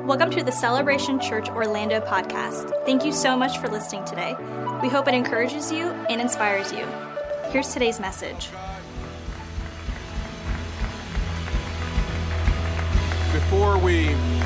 Welcome to the Celebration Church Orlando podcast. Thank you so much for listening today. We hope it encourages you and inspires you. Here's today's message. Before we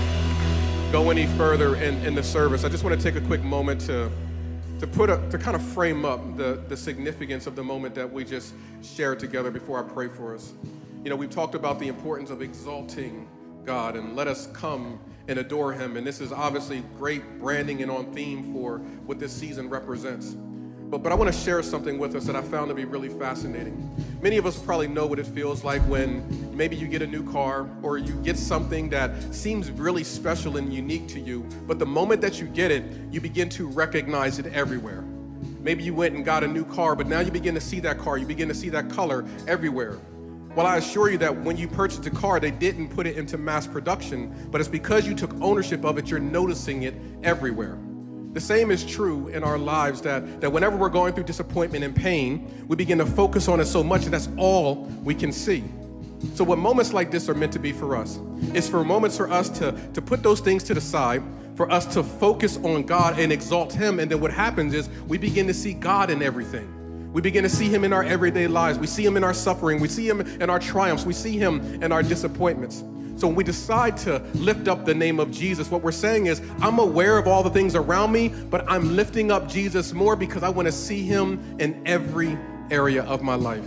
go any further in the service, I just want to take a quick moment to kind of frame up the significance of the moment that we just shared together before I pray for us. You know, we've talked about the importance of exalting God and let us come and adore him. And this is obviously great branding and on theme for what this season represents. But I want to share something with us that I found to be really fascinating. Many of us probably know what it feels like when maybe you get a new car or you get something that seems really special and unique to you, but the moment that you get it, you begin to recognize it everywhere. Maybe you went and got a new car, but now you begin to see that car, you begin to see that color everywhere. Well, I assure you that when you purchased a car, they didn't put it into mass production, but it's because you took ownership of it, you're noticing it everywhere. The same is true in our lives, that whenever we're going through disappointment and pain, we begin to focus on it so much, and that's all we can see. So what moments like this are meant to be for us is for moments for us to put those things to the side, for us to focus on God and exalt him, and then what happens is we begin to see God in everything. We begin to see him in our everyday lives. We see him in our suffering. We see him in our triumphs. We see him in our disappointments. So when we decide to lift up the name of Jesus, what we're saying is, I'm aware of all the things around me, but I'm lifting up Jesus more because I want to see him in every area of my life.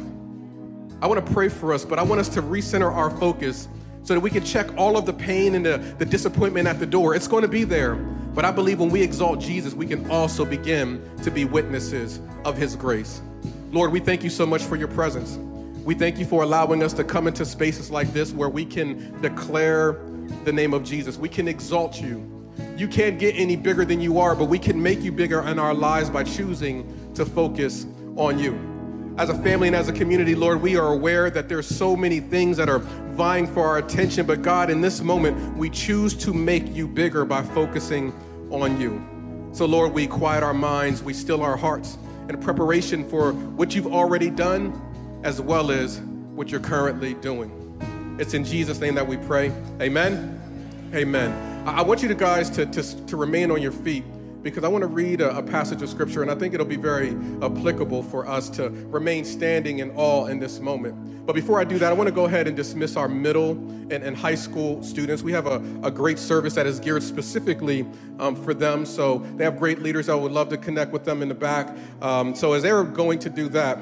I want to pray for us, but I want us to recenter our focus so that we can check all of the pain and the disappointment at the door. It's going to be there. But I believe when we exalt Jesus, we can also begin to be witnesses of his grace. Lord, we thank you so much for your presence. We thank you for allowing us to come into spaces like this where we can declare the name of Jesus. We can exalt you. You can't get any bigger than you are, but we can make you bigger in our lives by choosing to focus on you. As a family and as a community, Lord, we are aware that there's so many things that are vying for our attention, but God, in this moment, we choose to make you bigger by focusing on you. So Lord, we quiet our minds, we still our hearts in preparation for what you've already done, as well as what you're currently doing. It's in Jesus' name that we pray. Amen. Amen. I want you guys to remain on your feet, because I want to read a passage of scripture, and I think it'll be very applicable for us to remain standing in awe in this moment. But before I do that, I want to go ahead and dismiss our middle and high school students. We have a great service that is geared specifically for them. So they have great leaders. I would love to connect with them in the back. So as they're going to do that,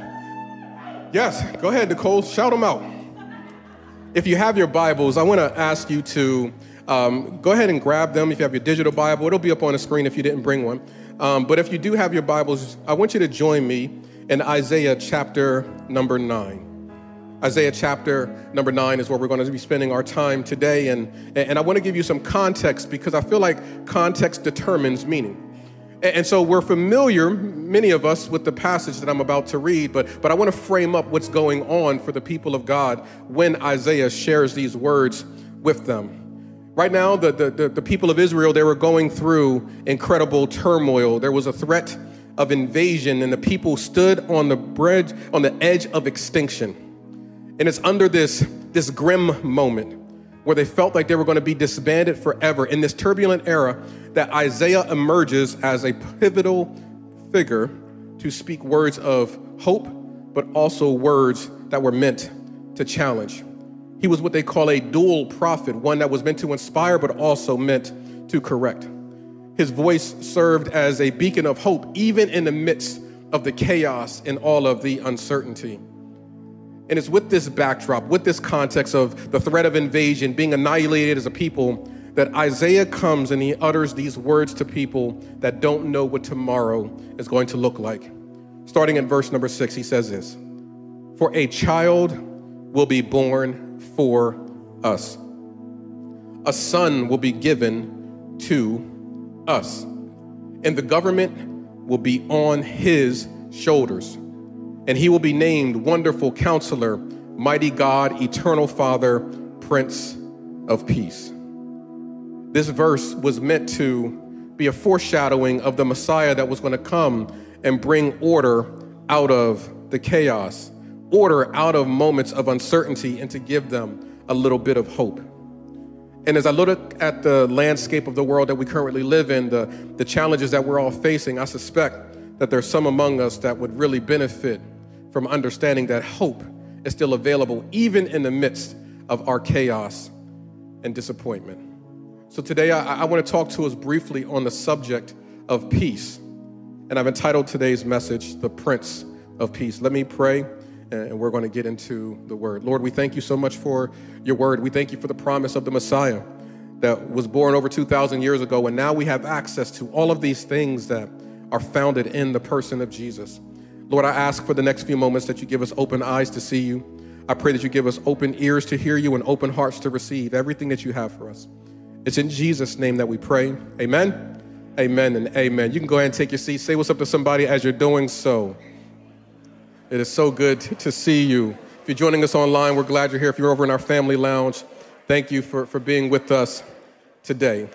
yes, go ahead, Nicole, shout them out. If you have your Bibles, I want to ask you to go ahead and grab them. If you have your digital Bible, it'll be up on the screen if you didn't bring one. But if you do have your Bibles, I want you to join me in Isaiah chapter number 9. Isaiah chapter number 9 is where we're going to be spending our time today. And I want to give you some context, because I feel like context determines meaning. And so we're familiar, many of us, with the passage that I'm about to read, but I want to frame up what's going on for the people of God when Isaiah shares these words with them. Right now, the people of Israel, they were going through incredible turmoil. There was a threat of invasion, and the people stood on the edge of extinction. And it's under this grim moment where they felt like they were going to be disbanded forever. In this turbulent era, that Isaiah emerges as a pivotal figure to speak words of hope, but also words that were meant to challenge. He was what they call a dual prophet, one that was meant to inspire, but also meant to correct. His voice served as a beacon of hope, even in the midst of the chaos and all of the uncertainty. And it's with this backdrop, with this context of the threat of invasion, being annihilated as a people, that Isaiah comes and he utters these words to people that don't know what tomorrow is going to look like. Starting in verse number 6, he says this: "For a child will be born for us. A son will be given to us, and the government will be on his shoulders. And he will be named Wonderful Counselor, Mighty God, Eternal Father, Prince of Peace." This verse was meant to be a foreshadowing of the Messiah that was going to come and bring order out of the chaos, order out of moments of uncertainty, and to give them a little bit of hope. And as I look at the landscape of the world that we currently live in, the challenges that we're all facing, I suspect that there's some among us that would really benefit from understanding that hope is still available, even in the midst of our chaos and disappointment. So today, I want to talk to us briefly on the subject of peace. And I've entitled today's message, The Prince of Peace. Let me pray, and we're going to get into the word. Lord, we thank you so much for your word. We thank you for the promise of the Messiah that was born over 2,000 years ago. And now we have access to all of these things that are founded in the person of Jesus. Lord, I ask for the next few moments that you give us open eyes to see you. I pray that you give us open ears to hear you and open hearts to receive everything that you have for us. It's in Jesus' name that we pray. Amen, amen, and amen. You can go ahead and take your seat. Say what's up to somebody as you're doing so. It is so good to see you. If you're joining us online, we're glad you're here. If you're over in our family lounge, thank you for being with us today.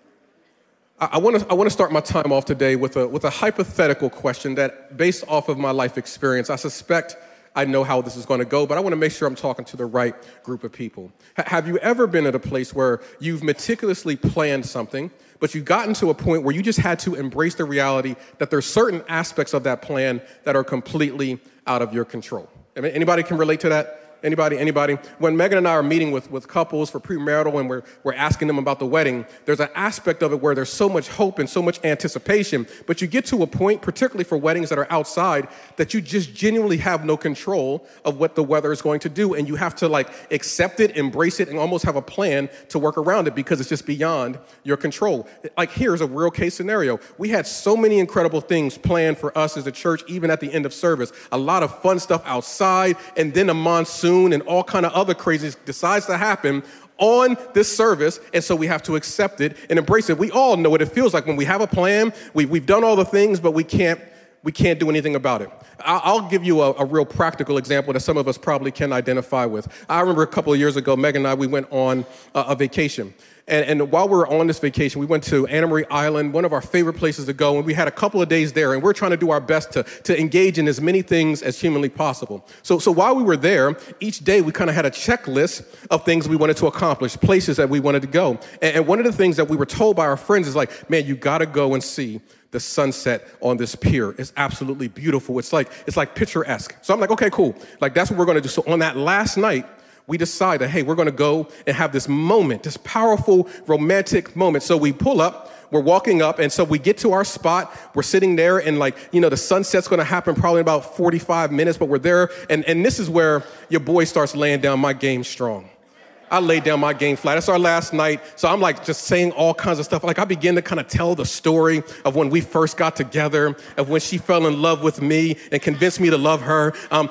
I want to start my time off today with a hypothetical question that, based off of my life experience, I suspect I know how this is going to go, but I want to make sure I'm talking to the right group of people. Have you ever been at a place where you've meticulously planned something, but you've gotten to a point where you just had to embrace the reality that there's certain aspects of that plan that are completely out of your control? Anybody can relate to that? Anybody? When Megan and I are meeting with couples for premarital and we're asking them about the wedding, there's an aspect of it where there's so much hope and so much anticipation, but you get to a point, particularly for weddings that are outside, that you just genuinely have no control of what the weather is going to do, and you have to accept it, embrace it, and almost have a plan to work around it because it's just beyond your control. Here's a real case scenario. We had so many incredible things planned for us as a church, even at the end of service. A lot of fun stuff outside, and then a monsoon and all kind of other craziness decides to happen on this service, and so we have to accept it and embrace it. We all know what it feels like when we have a plan, we've done all the things, but we can't do anything about it. I'll give you a real practical example that some of us probably can identify with. I remember a couple of years ago, Megan and I, we went on a vacation. And while we were on this vacation, we went to Anna Marie Island, one of our favorite places to go, and we had a couple of days there, and we're trying to do our best to engage in as many things as humanly possible. So while we were there, each day we kind of had a checklist of things we wanted to accomplish, places that we wanted to go. And one of the things that we were told by our friends is man, you got to go and see the sunset on this pier. It's absolutely beautiful. It's like picturesque. So I'm like, okay, cool. That's what we're going to do. So on that last night, we decided, hey, we're going to go and have this moment, this powerful, romantic moment. So we pull up, we're walking up, and so we get to our spot. We're sitting there, and the sunset's going to happen probably in about 45 minutes, but we're there. And this is where your boy starts laying down my game strong. I laid down my game flat. It's our last night, so I'm just saying all kinds of stuff. I begin to kind of tell the story of when we first got together, of when she fell in love with me and convinced me to love her.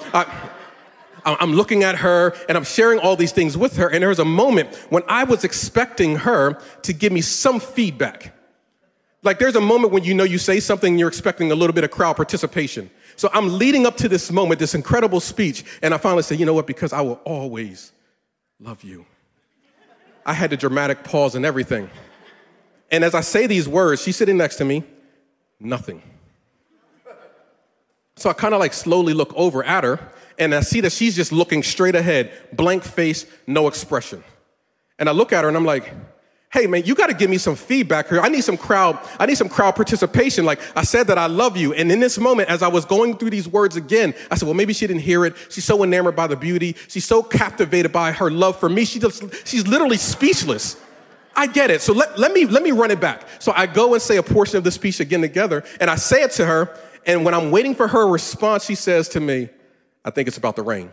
I'm looking at her, and I'm sharing all these things with her, and there was a moment when I was expecting her to give me some feedback. There's a moment when you say something and you're expecting a little bit of crowd participation. So I'm leading up to this moment, this incredible speech, and I finally say, you know what, because I will always love you. I had the dramatic pause and everything. And as I say these words, she's sitting next to me, nothing. So I kind of slowly look over at her, and I see that she's just looking straight ahead, blank face, no expression. And I look at her and I'm like, hey man, you got to give me some feedback here. I need some crowd participation. I said that I love you. And in this moment, as I was going through these words again, I said, well, maybe she didn't hear it. She's so enamored by the beauty. She's so captivated by her love for me. She's literally speechless. I get it. So let me run it back. So I go and say a portion of the speech again together, and I say it to her. And when I'm waiting for her response, she says to me, I think it's about the rain.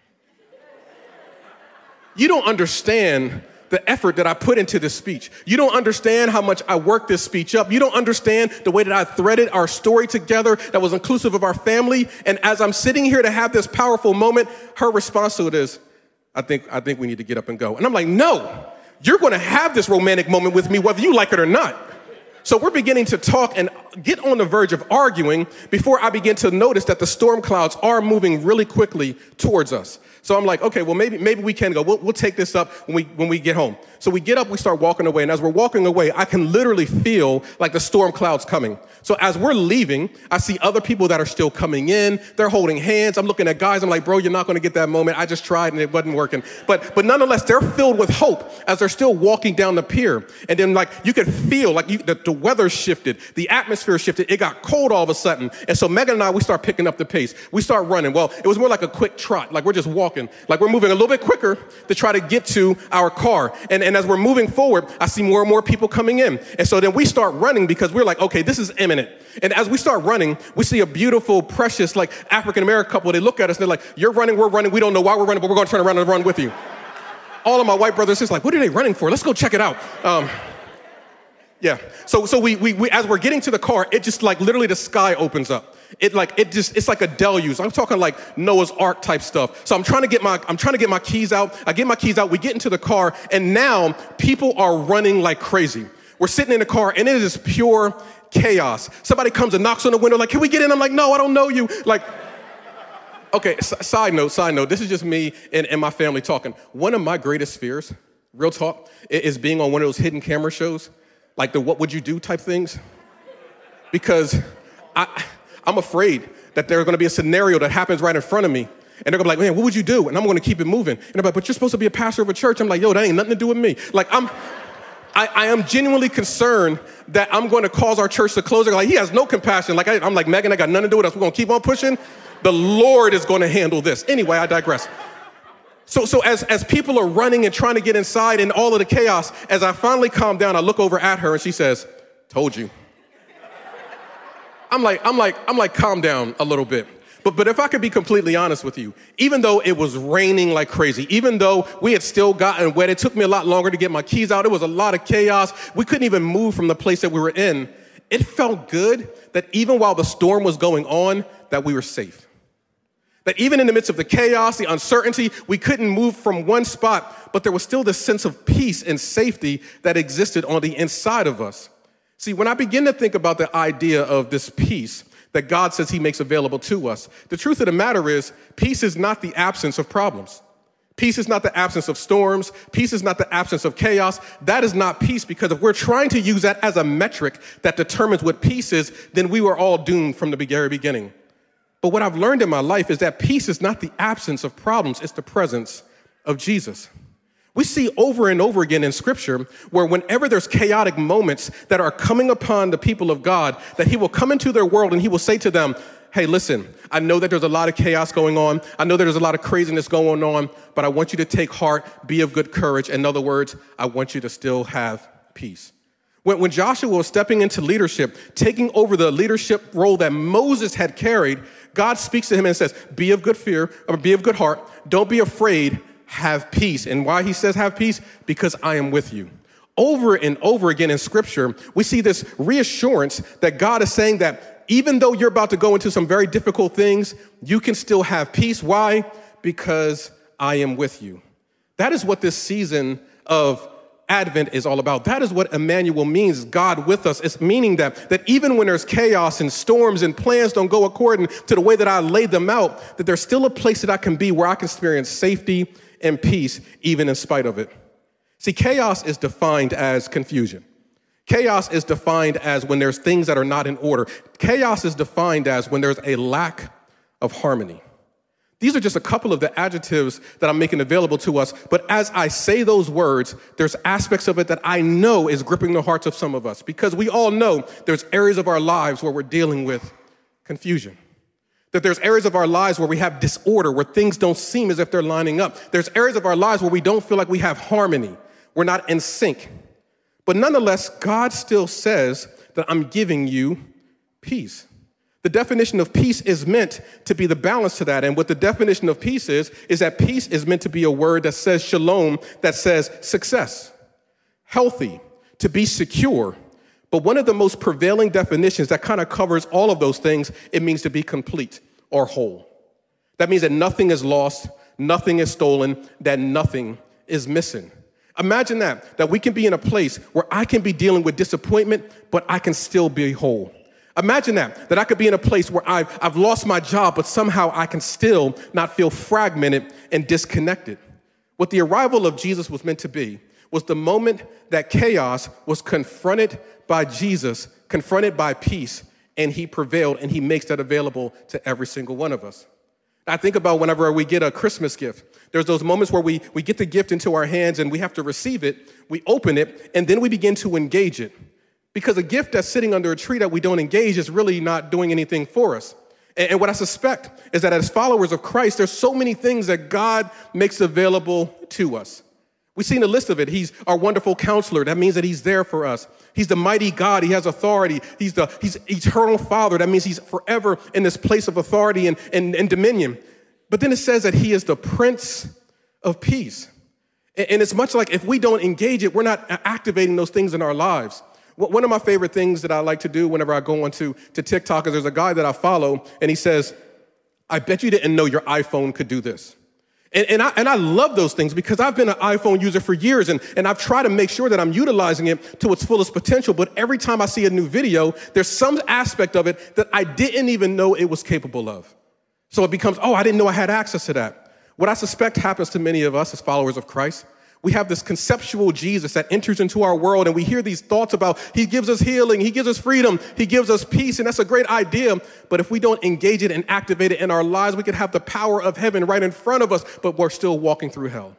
You don't understand the effort that I put into this speech. You don't understand how much I worked this speech up. You don't understand the way that I threaded our story together that was inclusive of our family. And as I'm sitting here to have this powerful moment, her response to it is, I think we need to get up and go. And I'm like, no, you're going to have this romantic moment with me, whether you like it or not. So we're beginning to talk, and get on the verge of arguing before I begin to notice that the storm clouds are moving really quickly towards us. So I'm like, okay, well, maybe we can go. We'll take this up when we get home. So we get up, we start walking away. And as we're walking away, I can literally feel like the storm clouds coming. So as we're leaving, I see other people that are still coming in. They're holding hands. I'm looking at guys. I'm like, bro, you're not going to get that moment. I just tried and it wasn't working. But nonetheless, they're filled with hope as they're still walking down the pier. And then like you could feel like the weather shifted, the atmosphere shifted. It got cold all of a sudden. And so Megan and I, we start picking up the pace. We start running. Well, it was more like a quick trot. Like we're just walking. Like we're moving a little bit quicker to try to get to our car. And as we're moving forward, I see more and more people coming in. And so then we start running because we're like, okay, this is imminent. And as we start running, we see a beautiful, precious, like African-American couple. They look at us and they're like, you're running, we're running. We don't know why we're running, but we're going to turn around and run with you. All of my white brothers is like, what are they running for? Let's go check it out. Yeah. So we as we're getting to the car, it just like literally the sky opens up. It's like a deluge. I'm talking like Noah's Ark type stuff. So I'm trying to get my keys out. I get my keys out. We get into the car, and now people are running like crazy. We're sitting in the car, and it is pure chaos. Somebody comes and knocks on the window, like, can we get in? I'm like, no, I don't know you. Like, okay. Side note. This is just me and my family talking. One of my greatest fears, real talk, is being on one of those hidden camera shows, like the "What would you do" type things, because I'm afraid that there's going to be a scenario that happens right in front of me, and they're going to be like, man, what would you do? And I'm going to keep it moving. And they're like, but you're supposed to be a pastor of a church. I'm like, yo, that ain't nothing to do with me. Like, I am genuinely concerned that I'm going to cause our church to close. They're like, he has no compassion. Like, I'm like, Megan, I got nothing to do with us. We're going to keep on pushing. The Lord is going to handle this. Anyway, I digress. So as people are running and trying to get inside and all of the chaos, as I finally calm down, I look over at her and she says, told you. I'm like, calm down a little bit. But if I could be completely honest with you, even though it was raining like crazy, even though we had still gotten wet, it took me a lot longer to get my keys out. It was a lot of chaos. We couldn't even move from the place that we were in. It felt good that even while the storm was going on, that we were safe. That even in the midst of the chaos, the uncertainty, we couldn't move from one spot, but there was still this sense of peace and safety that existed on the inside of us. See, when I begin to think about the idea of this peace that God says he makes available to us, the truth of the matter is, peace is not the absence of problems. Peace is not the absence of storms. Peace is not the absence of chaos. That is not peace, because if we're trying to use that as a metric that determines what peace is, then we were all doomed from the very beginning. But what I've learned in my life is that peace is not the absence of problems. It's the presence of Jesus. We see over and over again in Scripture where whenever there's chaotic moments that are coming upon the people of God, that he will come into their world and he will say to them, hey, listen, I know that there's a lot of chaos going on. I know that there's a lot of craziness going on, but I want you to take heart, be of good courage. In other words, I want you to still have peace. When Joshua was stepping into leadership, taking over the leadership role that Moses had carried, God speaks to him and says, be of good fear, or be of good heart. Don't be afraid. Have peace. And why he says have peace? Because I am with you. Over and over again in Scripture, we see this reassurance that God is saying that even though you're about to go into some very difficult things, you can still have peace. Why? Because I am with you. That is what this season of Advent is all about. That is what Emmanuel means, God with us. It's meaning that even when there's chaos and storms and plans don't go according to the way that I laid them out, that there's still a place that I can be where I can experience safety and peace, even in spite of it. See, chaos is defined as confusion. Chaos is defined as when there's things that are not in order. Chaos is defined as when there's a lack of harmony. These are just a couple of the adjectives that I'm making available to us. But as I say those words, there's aspects of it that I know is gripping the hearts of some of us, because we all know there's areas of our lives where we're dealing with confusion. That there's areas of our lives where we have disorder, where things don't seem as if they're lining up. There's areas of our lives where we don't feel like we have harmony. We're not in sync. But nonetheless, God still says that I'm giving you peace. The definition of peace is meant to be the balance to that. And what the definition of peace is that peace is meant to be a word that says shalom, that says success, healthy, to be secure. But one of the most prevailing definitions that kind of covers all of those things, it means to be complete or whole. That means that nothing is lost, nothing is stolen, that nothing is missing. Imagine that we can be in a place where I can be dealing with disappointment, but I can still be whole. Imagine that I could be in a place where I've lost my job, but somehow I can still not feel fragmented and disconnected. What the arrival of Jesus was meant to be was the moment that chaos was confronted by Jesus, confronted by peace, and he prevailed, and he makes that available to every single one of us. I think about whenever we get a Christmas gift. There's those moments where we get the gift into our hands and we have to receive it, we open it, and then we begin to engage it. Because a gift that's sitting under a tree that we don't engage is really not doing anything for us. And what I suspect is that as followers of Christ, there's so many things that God makes available to us. We've seen a list of it. He's our wonderful counselor. That means that he's there for us. He's the mighty God. He has authority. He's eternal Father. That means he's forever in this place of authority and dominion. But then it says that he is the Prince of Peace. And it's much like if we don't engage it, we're not activating those things in our lives. One of my favorite things that I like to do whenever I go onto TikTok is there's a guy that I follow, and he says, I bet you didn't know your iPhone could do this. And I love those things because I've been an iPhone user for years, and I've tried to make sure that I'm utilizing it to its fullest potential. But every time I see a new video, there's some aspect of it that I didn't even know it was capable of. So it becomes, I didn't know I had access to that. What I suspect happens to many of us as followers of Christ, we have this conceptual Jesus that enters into our world, and we hear these thoughts about he gives us healing, he gives us freedom, he gives us peace, and that's a great idea. But if we don't engage it and activate it in our lives, we could have the power of heaven right in front of us, but we're still walking through hell.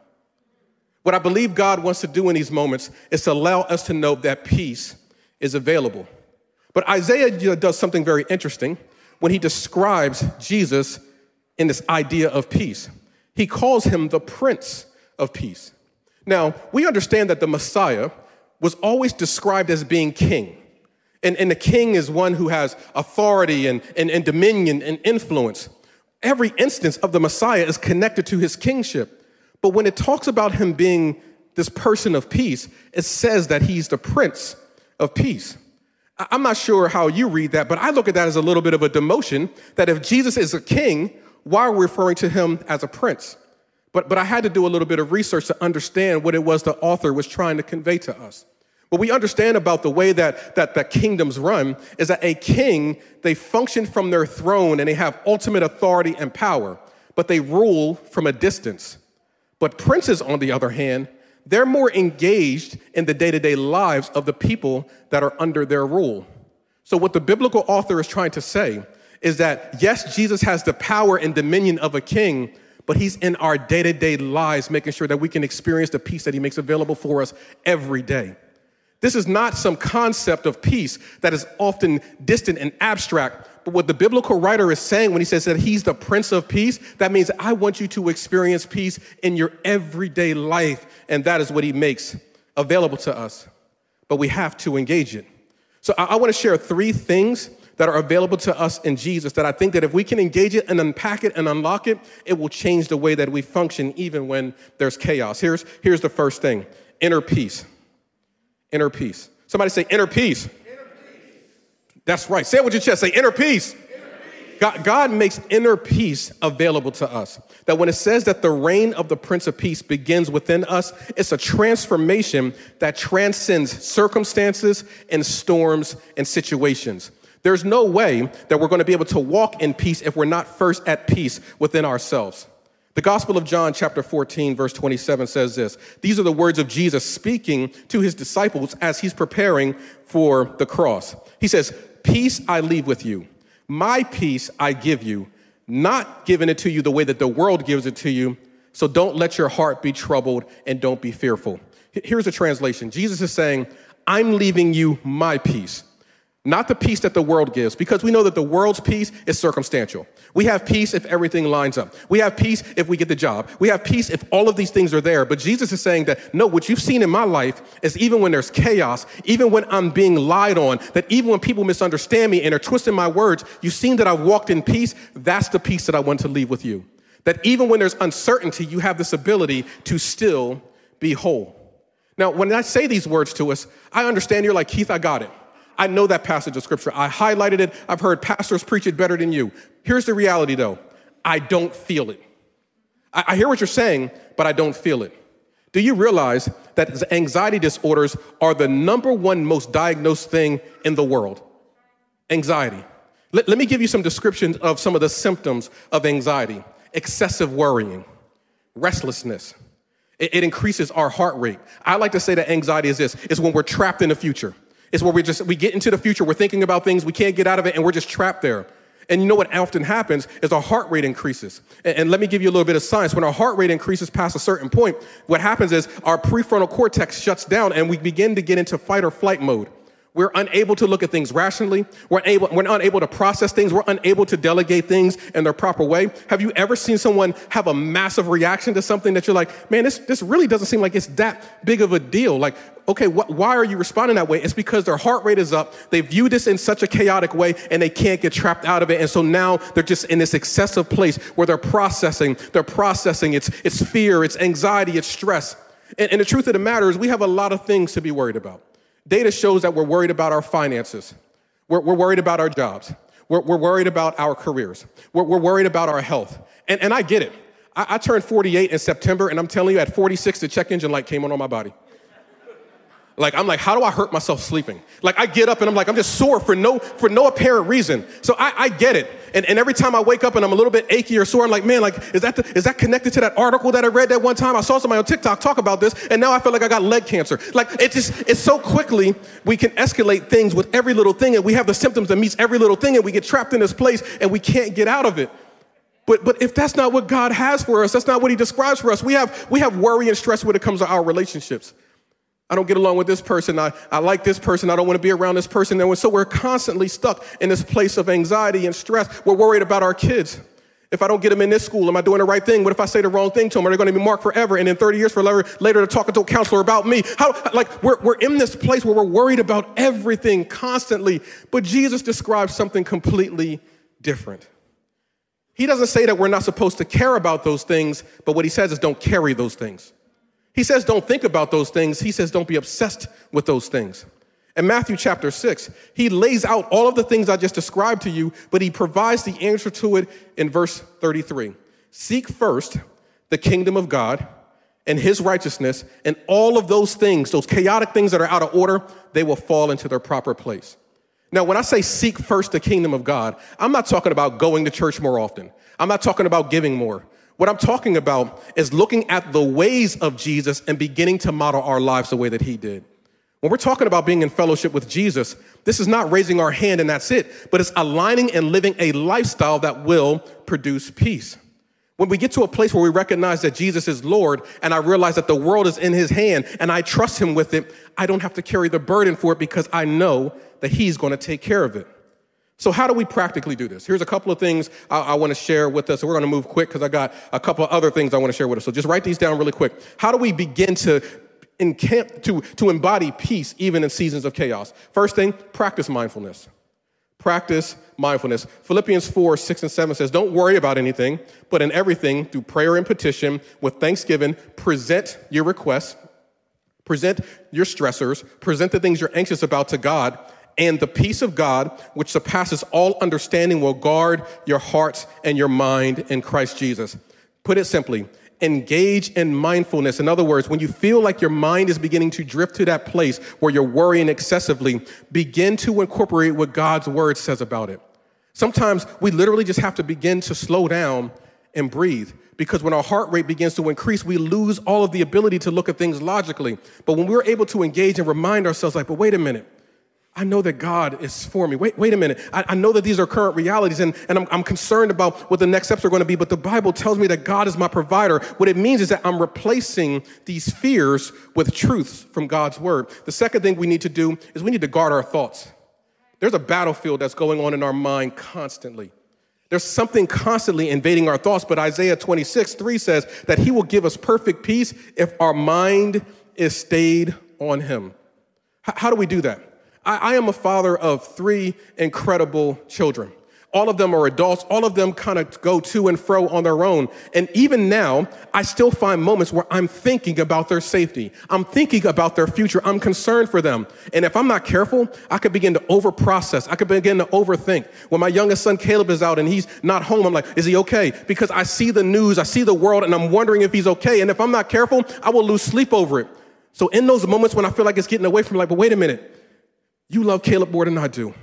What I believe God wants to do in these moments is to allow us to know that peace is available. But Isaiah does something very interesting when he describes Jesus in this idea of peace. He calls him the Prince of Peace. Now, we understand that the Messiah was always described as being king. And the king is one who has authority and dominion and influence. Every instance of the Messiah is connected to his kingship. But when it talks about him being this person of peace, it says that he's the Prince of Peace. I'm not sure how you read that, but I look at that as a little bit of a demotion, that if Jesus is a king, why are we referring to him as a prince? But I had to do a little bit of research to understand what it was the author was trying to convey to us. What we understand about the way that kingdoms run is that a king, they function from their throne and they have ultimate authority and power, but they rule from a distance. But princes, on the other hand, they're more engaged in the day-to-day lives of the people that are under their rule. So what the biblical author is trying to say is that, yes, Jesus has the power and dominion of a king, but he's in our day-to-day lives, making sure that we can experience the peace that he makes available for us every day. This is not some concept of peace that is often distant and abstract, but what the biblical writer is saying when he says that he's the Prince of Peace, that means I want you to experience peace in your everyday life, and that is what he makes available to us. But we have to engage it. So I want to share 3 things that are available to us in Jesus that I think that if we can engage it and unpack it and unlock it, it will change the way that we function even when there's chaos. Here's the first thing, inner peace. Inner peace. Somebody say inner peace. Inner peace. That's right. Say it with your chest. Say inner peace. Inner peace. God makes inner peace available to us. That when it says that the reign of the Prince of Peace begins within us, it's a transformation that transcends circumstances and storms and situations. There's no way that we're going to be able to walk in peace if we're not first at peace within ourselves. The Gospel of John, chapter 14, verse 27 says this. These are the words of Jesus speaking to his disciples as he's preparing for the cross. He says, peace I leave with you. My peace I give you, not giving it to you the way that the world gives it to you. So don't let your heart be troubled and don't be fearful. Here's a translation. Jesus is saying, I'm leaving you my peace. Not the peace that the world gives, because we know that the world's peace is circumstantial. We have peace if everything lines up. We have peace if we get the job. We have peace if all of these things are there. But Jesus is saying that, no, what you've seen in my life is even when there's chaos, even when I'm being lied on, that even when people misunderstand me and are twisting my words, you've seen that I've walked in peace. That's the peace that I want to leave with you. That even when there's uncertainty, you have this ability to still be whole. Now, when I say these words to us, I understand you're like, Keith, I got it. I know that passage of scripture. I highlighted it. I've heard pastors preach it better than you. Here's the reality, though. I don't feel it. I hear what you're saying, but I don't feel it. Do you realize that anxiety disorders are the number one most diagnosed thing in the world? Anxiety. Let me give you some descriptions of some of the symptoms of anxiety. Excessive worrying, restlessness. It increases our heart rate. I like to say that anxiety is this. It's when we're trapped in the future. It's where we get into the future. We're thinking about things. We can't get out of it, and we're just trapped there. And you know what often happens is our heart rate increases. And let me give you a little bit of science. When our heart rate increases past a certain point, what happens is our prefrontal cortex shuts down, and we begin to get into fight or flight mode. We're unable to look at things rationally. We're unable to process things. We're unable to delegate things in their proper way. Have you ever seen someone have a massive reaction to something that you're like, man, this really doesn't seem like it's that big of a deal? Like, okay, why are you responding that way? It's because their heart rate is up. They view this in such a chaotic way, and they can't get trapped out of it. And so now they're just in this excessive place where they're processing. It's fear, it's anxiety, it's stress. And the truth of the matter is we have a lot of things to be worried about. Data shows that we're worried about our finances. We're worried about our jobs. We're worried about our careers. We're worried about our health. And I get it. I turned 48 in September, and I'm telling you, at 46, the check engine light came on my body. Like, I'm like, how do I hurt myself sleeping? Like, I get up and I'm like, I'm just sore for no apparent reason. So I get it. And every time I wake up and I'm a little bit achy or sore, I'm like, man, like, is that connected to that article that I read that one time? I saw somebody on TikTok talk about this, and now I feel like I got leg cancer. Like, it's so quickly we can escalate things with every little thing, and we have the symptoms that meets every little thing, and we get trapped in this place, and we can't get out of it. But if that's not what God has for us, that's not what he describes for us. We have worry and stress when it comes to our relationships. I don't get along with this person. I like this person. I don't want to be around this person. And so we're constantly stuck in this place of anxiety and stress. We're worried about our kids. If I don't get them in this school, am I doing the right thing? What if I say the wrong thing to them? Are they going to be marked forever? And in 30 years later, they're talking to a counselor about me. We're in this place where we're worried about everything constantly. But Jesus describes something completely different. He doesn't say that we're not supposed to care about those things, but what he says is don't carry those things. He says don't think about those things. He says don't be obsessed with those things. In Matthew chapter 6, he lays out all of the things I just described to you, but he provides the answer to it in verse 33. Seek first the kingdom of God and his righteousness, and all of those things, those chaotic things that are out of order, they will fall into their proper place. Now, when I say seek first the kingdom of God, I'm not talking about going to church more often. I'm not talking about giving more. What I'm talking about is looking at the ways of Jesus and beginning to model our lives the way that he did. When we're talking about being in fellowship with Jesus, this is not raising our hand and that's it, but it's aligning and living a lifestyle that will produce peace. When we get to a place where we recognize that Jesus is Lord and I realize that the world is in his hand and I trust him with it, I don't have to carry the burden for it because I know that he's going to take care of it. So how do we practically do this? Here's a couple of things I want to share with us. We're going to move quick because I got a couple of other things I want to share with us. So just write these down really quick. How do we begin to embody peace even in seasons of chaos? First thing, practice mindfulness. Practice mindfulness. Philippians 4:6-7 says, don't worry about anything, but in everything, through prayer and petition, with thanksgiving, present your requests, present your stressors, present the things you're anxious about to God, and the peace of God, which surpasses all understanding, will guard your hearts and your mind in Christ Jesus. Put it simply, engage in mindfulness. In other words, when you feel like your mind is beginning to drift to that place where you're worrying excessively, begin to incorporate what God's word says about it. Sometimes we literally just have to begin to slow down and breathe, because when our heart rate begins to increase, we lose all of the ability to look at things logically. But when we're able to engage and remind ourselves, like, but wait a minute, I know that God is for me. Wait a minute. I know that these are current realities, and I'm concerned about what the next steps are going to be, but the Bible tells me that God is my provider. What it means is that I'm replacing these fears with truths from God's word. The second thing we need to do is we need to guard our thoughts. There's a battlefield that's going on in our mind constantly. There's something constantly invading our thoughts, but Isaiah 26:3 says that he will give us perfect peace if our mind is stayed on him. How do we do that? I am a father of 3 incredible children. All of them are adults. All of them kind of go to and fro on their own. And even now, I still find moments where I'm thinking about their safety. I'm thinking about their future. I'm concerned for them. And if I'm not careful, I could begin to overprocess. I could begin to overthink. When my youngest son, Caleb, is out and he's not home, I'm like, is he okay? Because I see the news, I see the world, and I'm wondering if he's okay. And if I'm not careful, I will lose sleep over it. So in those moments when I feel like it's getting away from me, like, but wait a minute. You love Caleb more than I do.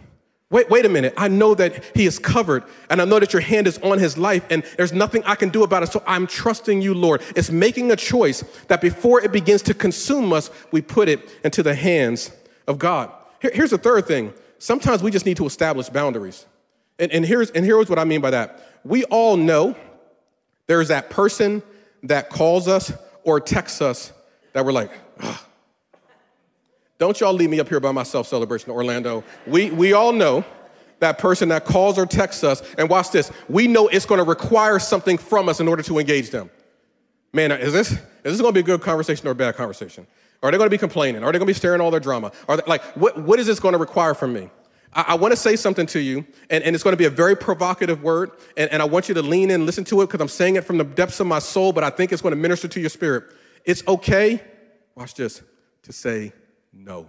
Wait a minute. I know that he is covered, and I know that your hand is on his life, and there's nothing I can do about it, so I'm trusting you, Lord. It's making a choice that before it begins to consume us, we put it into the hands of God. Here's the third thing. Sometimes we just need to establish boundaries. And here's what I mean by that. We all know there's that person that calls us or texts us that we're like, ugh. Don't y'all leave me up here by myself, Celebration Orlando. We all know that person that calls or texts us, and watch this, we know it's going to require something from us in order to engage them. Man, is this going to be a good conversation or a bad conversation? Are they going to be complaining? Are they going to be staring all their drama? Are they, what is this going to require from me? I want to say something to you, and it's going to be a very provocative word, and I want you to lean in and listen to it because I'm saying it from the depths of my soul, but I think it's going to minister to your spirit. It's okay, watch this, to say no.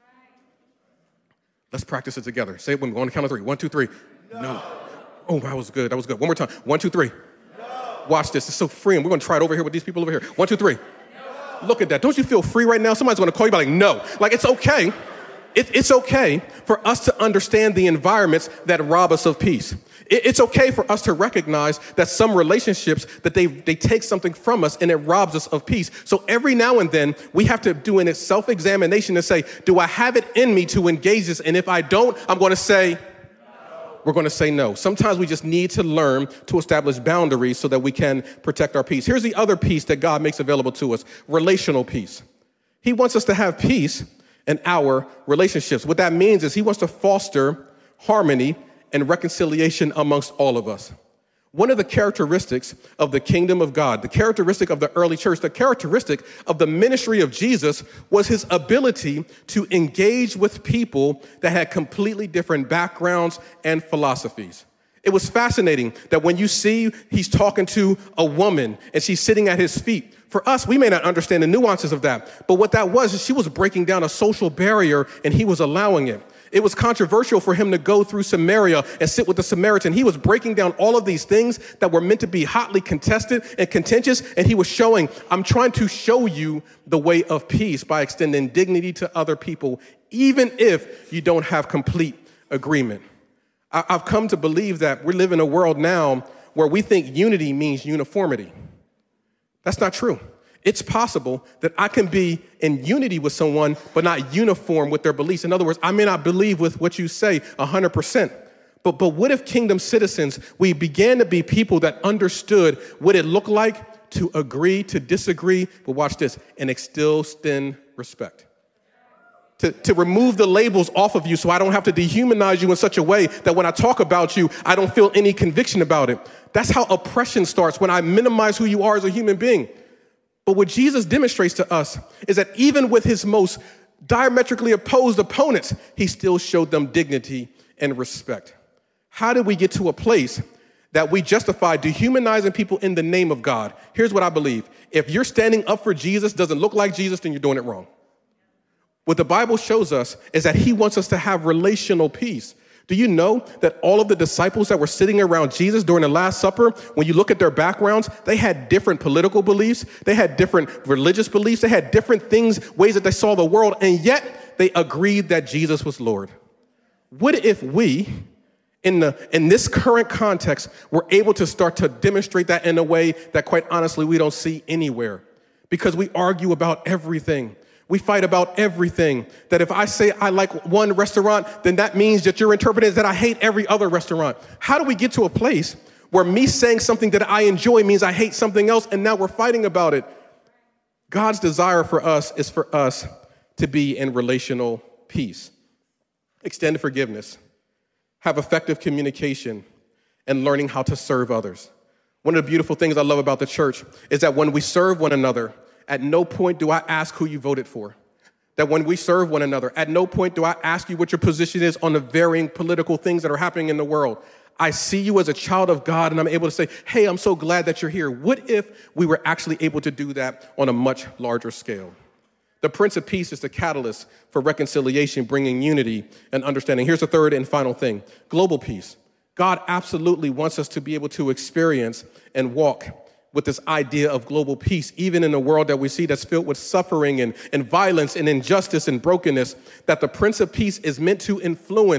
Let's practice it together. Say it when we're on the count of three. 1, 2, 3. No. Oh, that was good. One more time. 1, 2, 3. No. Watch this. It's so freeing. We're going to try it over here with these people over here. 1, 2, 3. No. Look at that. Don't you feel free right now? Somebody's going to call you, like, no. Like, it's okay. It's okay for us to understand the environments that rob us of peace. It's okay for us to recognize that some relationships, that they take something from us and it robs us of peace. So every now and then, we have to do a self-examination and say, do I have it in me to engage this? And if I don't, I'm going to say, no. We're going to say no. Sometimes we just need to learn to establish boundaries so that we can protect our peace. Here's the other peace that God makes available to us, relational peace. He wants us to have peace in our relationships. What that means is he wants to foster harmony and reconciliation amongst all of us. One of the characteristics of the kingdom of God, the characteristic of the early church, the characteristic of the ministry of Jesus was his ability to engage with people that had completely different backgrounds and philosophies. It was fascinating that when you see he's talking to a woman and she's sitting at his feet, for us, we may not understand the nuances of that, but what that was is she was breaking down a social barrier and he was allowing it. It was controversial for him to go through Samaria and sit with the Samaritan. He was breaking down all of these things that were meant to be hotly contested and contentious, and he was showing, I'm trying to show you the way of peace by extending dignity to other people, even if you don't have complete agreement. I've come to believe that we live in a world now where we think unity means uniformity. That's not true. It's possible that I can be in unity with someone, but not uniform with their beliefs. In other words, I may not believe with what you say 100%. But what if kingdom citizens, we began to be people that understood what it looked like to agree, to disagree, but watch this, and still extend respect. To remove the labels off of you so I don't have to dehumanize you in such a way that when I talk about you, I don't feel any conviction about it. That's how oppression starts, when I minimize who you are as a human being. But what Jesus demonstrates to us is that even with his most diametrically opposed opponents, he still showed them dignity and respect. How did we get to a place that we justify dehumanizing people in the name of God? Here's what I believe. If you're standing up for Jesus, doesn't look like Jesus, then you're doing it wrong. What the Bible shows us is that he wants us to have relational peace. Do you know that all of the disciples that were sitting around Jesus during the Last Supper, when you look at their backgrounds, they had different political beliefs, they had different religious beliefs, they had different things, ways that they saw the world, and yet they agreed that Jesus was Lord. What if we, in this current context, were able to start to demonstrate that in a way that, quite honestly, we don't see anywhere? Because we argue about everything. We fight about everything. That if I say I like one restaurant, then that means that you're interpreting that I hate every other restaurant. How do we get to a place where me saying something that I enjoy means I hate something else, and now we're fighting about it? God's desire for us is for us to be in relational peace. Extend forgiveness, have effective communication, and learning how to serve others. One of the beautiful things I love about the church is that when we serve one another, at no point do I ask who you voted for. That when we serve one another, at no point do I ask you what your position is on the varying political things that are happening in the world. I see you as a child of God, and I'm able to say, hey, I'm so glad that you're here. What if we were actually able to do that on a much larger scale? The Prince of Peace is the catalyst for reconciliation, bringing unity and understanding. Here's the third and final thing, global peace. God absolutely wants us to be able to experience and walk with this idea of global peace, even in a world that we see that's filled with suffering and violence and injustice and brokenness, that the Prince of Peace is meant to influence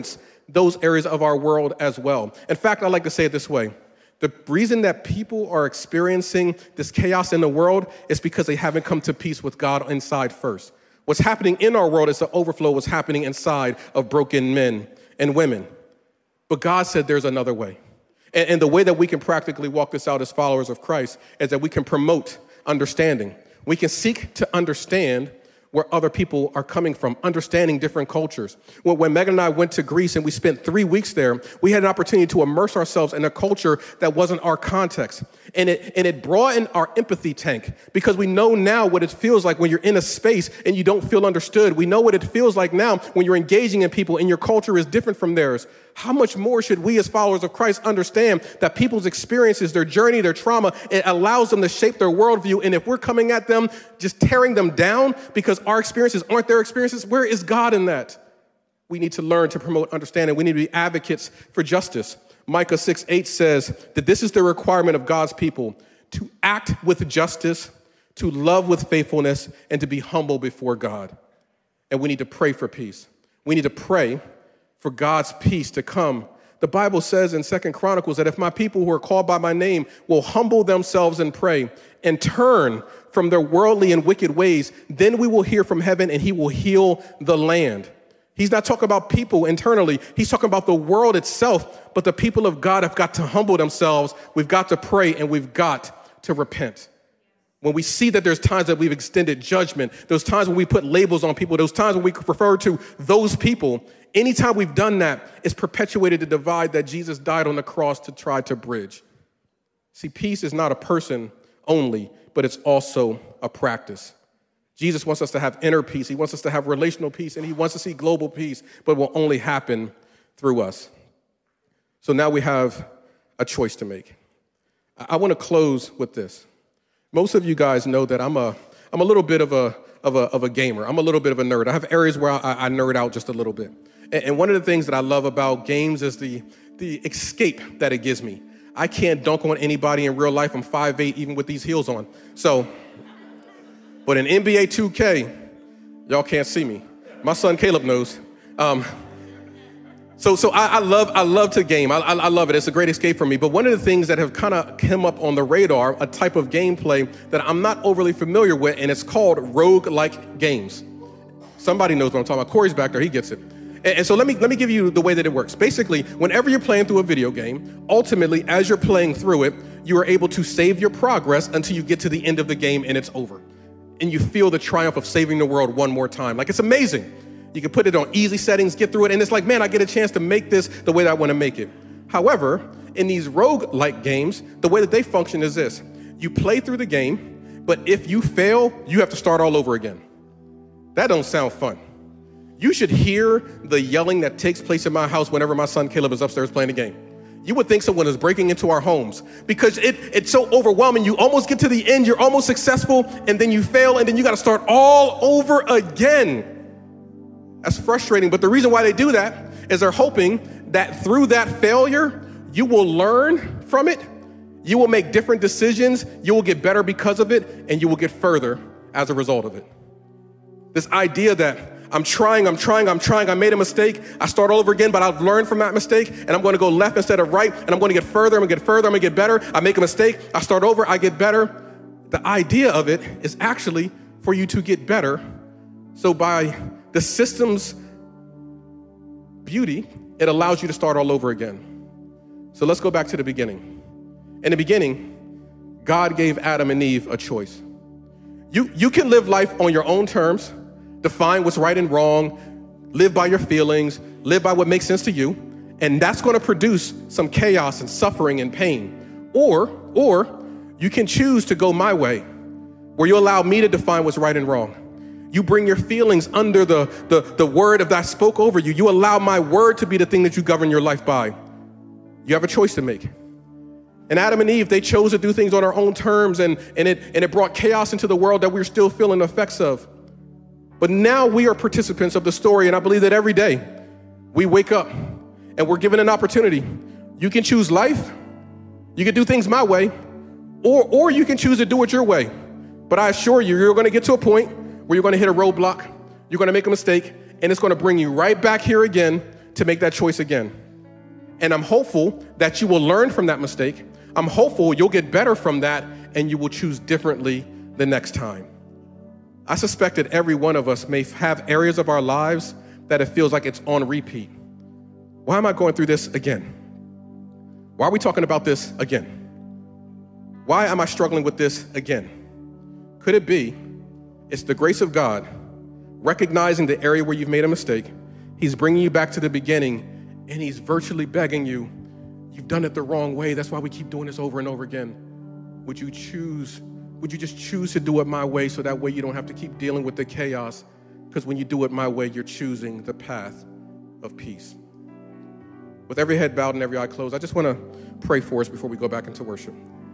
those areas of our world as well. In fact, I like to say it this way. The reason that people are experiencing this chaos in the world is because they haven't come to peace with God inside first. What's happening in our world is the overflow of what's happening inside of broken men and women. But God said there's another way. And the way that we can practically walk this out as followers of Christ is that we can promote understanding. We can seek to understand where other people are coming from, understanding different cultures. Well, when Megan and I went to Greece and we spent 3 weeks there, we had an opportunity to immerse ourselves in a culture that wasn't our context. And it broadened our empathy tank because we know now what it feels like when you're in a space and you don't feel understood. We know what it feels like now when you're engaging in people and your culture is different from theirs. How much more should we as followers of Christ understand that people's experiences, their journey, their trauma, it allows them to shape their worldview. And if we're coming at them, just tearing them down because our experiences aren't their experiences, where is God in that? We need to learn to promote understanding. We need to be advocates for justice. Micah 6:8 says that this is the requirement of God's people, to act with justice, to love with faithfulness, and to be humble before God. And we need to pray for peace. We need to pray for God's peace to come. The Bible says in 2 Chronicles that if my people who are called by my name will humble themselves and pray and turn from their worldly and wicked ways, then we will hear from heaven and he will heal the land. He's not talking about people internally. He's talking about the world itself. But the people of God have got to humble themselves. We've got to pray and we've got to repent. When we see that there's times that we've extended judgment, those times when we put labels on people, those times when we refer to those people, anytime we've done that, it's perpetuated the divide that Jesus died on the cross to try to bridge. See, peace is not a person only, but it's also a practice. Jesus wants us to have inner peace. He wants us to have relational peace, and he wants to see global peace, but it will only happen through us. So now we have a choice to make. I want to close with this. Most of you guys know that I'm a little bit of a gamer. I'm a little bit of a nerd. I have areas where I nerd out just a little bit. And one of the things that I love about games is the escape that it gives me. I can't dunk on anybody in real life. I'm 5'8", even with these heels on. But in NBA 2K, y'all can't see me. My son Caleb knows. So I love to game. I love it. It's a great escape for me. But one of the things that have kind of come up on the radar, a type of gameplay that I'm not overly familiar with, and it's called roguelike games. Somebody knows what I'm talking about. Corey's back there. He gets it. And so let me give you the way that it works. Basically, whenever you're playing through a video game, ultimately, as you're playing through it, you are able to save your progress until you get to the end of the game and it's over. And you feel the triumph of saving the world one more time. Like, it's amazing. You can put it on easy settings, get through it, and it's like, man, I get a chance to make this the way that I want to make it. However, in these roguelike games, the way that they function is this. You play through the game, but if you fail, you have to start all over again. That don't sound fun. You should hear the yelling that takes place in my house whenever my son Caleb is upstairs playing the game. You would think someone is breaking into our homes because it's so overwhelming. You almost get to the end, you're almost successful, and then you fail, and then you got to start all over again. That's frustrating, but the reason why they do that is they're hoping that through that failure, you will learn from it, you will make different decisions, you will get better because of it, and you will get further as a result of it. This idea that I'm trying, I made a mistake, I start all over again, but I've learned from that mistake, and I'm going to go left instead of right, and I'm going to get further, I'm going to get better, I make a mistake, I start over, I get better. The idea of it is actually for you to get better. So by the system's beauty, it allows you to start all over again. So let's go back to the beginning. In the beginning, God gave Adam and Eve a choice. You can live life on your own terms, define what's right and wrong, live by your feelings, live by what makes sense to you, and that's going to produce some chaos and suffering and pain. Or you can choose to go my way, where you allow me to define what's right and wrong. You bring your feelings under the word that I spoke over you. You allow my word to be the thing that you govern your life by. You have a choice to make. And Adam and Eve, they chose to do things on their own terms, and it brought chaos into the world that we're still feeling the effects of. But now we are participants of the story, and I believe that every day we wake up and we're given an opportunity. You can choose life, you can do things my way, or you can choose to do it your way. But I assure you, you're going to get to a point where you're going to hit a roadblock, you're going to make a mistake, and it's going to bring you right back here again to make that choice again. And I'm hopeful that you will learn from that mistake. I'm hopeful you'll get better from that and you will choose differently the next time. I suspect that every one of us may have areas of our lives that it feels like it's on repeat. Why am I going through this again? Why are we talking about this again? Why am I struggling with this again? Could it be it's the grace of God recognizing the area where you've made a mistake? He's bringing you back to the beginning and he's virtually begging you, you've done it the wrong way. That's why we keep doing this over and over again. Would you just choose to do it my way so that way you don't have to keep dealing with the chaos? Because when you do it my way, you're choosing the path of peace. With every head bowed and every eye closed, I just want to pray for us before we go back into worship.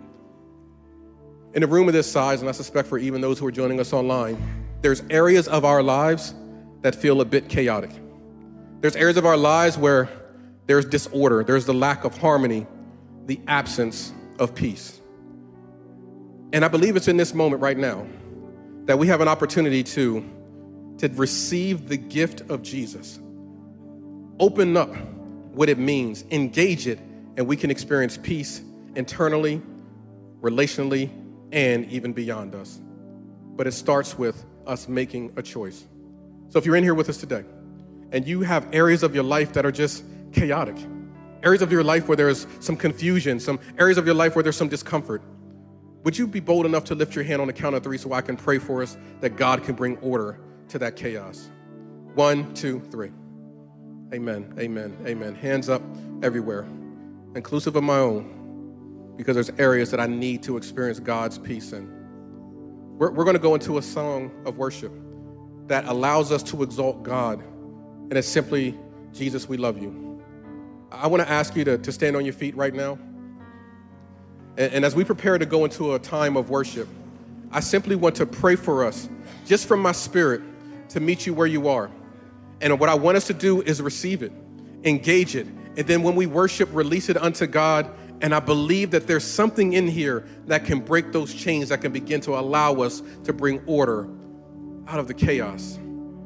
In a room of this size, and I suspect for even those who are joining us online, there's areas of our lives that feel a bit chaotic. There's areas of our lives where there's disorder, there's the lack of harmony, the absence of peace. And I believe it's in this moment right now that we have an opportunity to receive the gift of Jesus. Open up what it means, engage it, and we can experience peace internally, relationally, and even beyond us. But it starts with us making a choice. So if you're in here with us today, and you have areas of your life that are just chaotic, areas of your life where there's some confusion, some areas of your life where there's some discomfort, would you be bold enough to lift your hand on the count of 3 so I can pray for us that God can bring order to that chaos? 1, 2, 3. Amen, amen, amen. Hands up everywhere, inclusive of my own, because there's areas that I need to experience God's peace in. We're going to go into a song of worship that allows us to exalt God, and it's simply, Jesus, we love you. I want to ask you to stand on your feet right now. And as we prepare to go into a time of worship, I simply want to pray for us, just from my spirit, to meet you where you are. And what I want us to do is receive it, engage it, and then when we worship, release it unto God. And I believe that there's something in here that can break those chains, that can begin to allow us to bring order out of the chaos.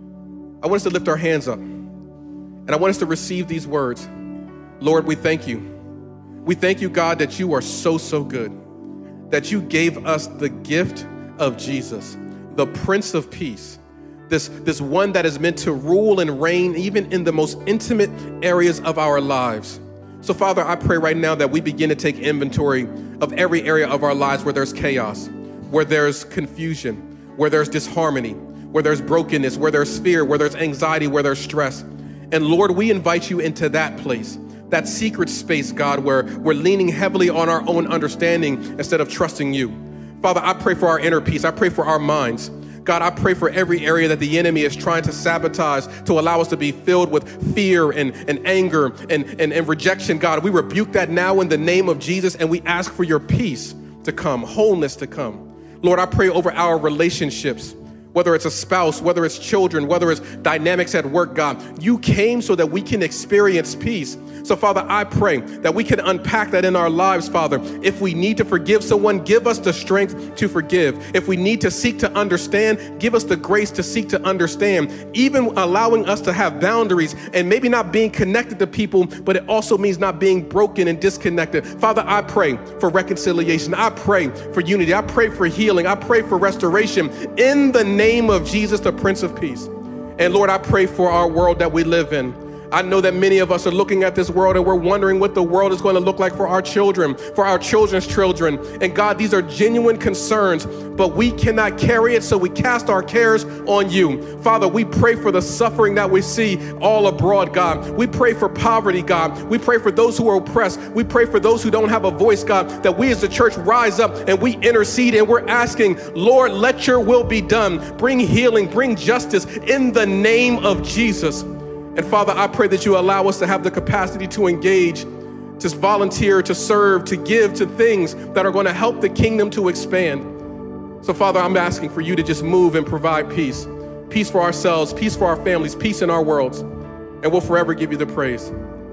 I want us to lift our hands up, and I want us to receive these words. Lord, we thank you. We thank you, God, that you are so, so good, that you gave us the gift of Jesus, the Prince of Peace, this one that is meant to rule and reign even in the most intimate areas of our lives. So, Father, I pray right now that we begin to take inventory of every area of our lives where there's chaos, where there's confusion, where there's disharmony, where there's brokenness, where there's fear, where there's anxiety, where there's stress. And Lord, we invite you into that place, that secret space, God, where we're leaning heavily on our own understanding instead of trusting you. Father, I pray for our inner peace. I pray for our minds. God, I pray for every area that the enemy is trying to sabotage to allow us to be filled with fear and anger and rejection. God, we rebuke that now in the name of Jesus, and we ask for your peace to come, wholeness to come. Lord, I pray over our relationships, whether it's a spouse, whether it's children, whether it's dynamics at work, God. You came so that we can experience peace. So, Father, I pray that we can unpack that in our lives, Father. If we need to forgive someone, give us the strength to forgive. If we need to seek to understand, give us the grace to seek to understand, even allowing us to have boundaries and maybe not being connected to people, but it also means not being broken and disconnected. Father, I pray for reconciliation. I pray for unity. I pray for healing. I pray for restoration in the name of Jesus, the Prince of Peace. And Lord, I pray for our world that we live in. I know that many of us are looking at this world and we're wondering what the world is going to look like for our children, for our children's children. And God, these are genuine concerns, but we cannot carry it, so we cast our cares on you. Father, we pray for the suffering that we see all abroad, God. We pray for poverty, God. We pray for those who are oppressed. We pray for those who don't have a voice, God, that we as the church rise up and we intercede, and we're asking, Lord, let your will be done. Bring healing, bring justice in the name of Jesus. And Father, I pray that you allow us to have the capacity to engage, to volunteer, to serve, to give to things that are going to help the kingdom to expand. So Father, I'm asking for you to just move and provide peace. Peace for ourselves, peace for our families, peace in our worlds. And we'll forever give you the praise.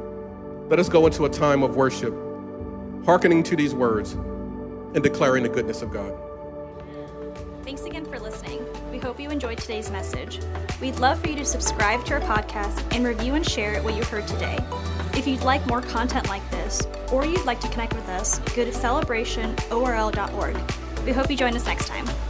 Let us go into a time of worship, hearkening to these words and declaring the goodness of God. Thanks again for listening. We hope you enjoyed today's message. We'd love for you to subscribe to our podcast and review and share what you heard today. If you'd like more content like this, or you'd like to connect with us, go to celebrationorl.org. We hope you join us next time.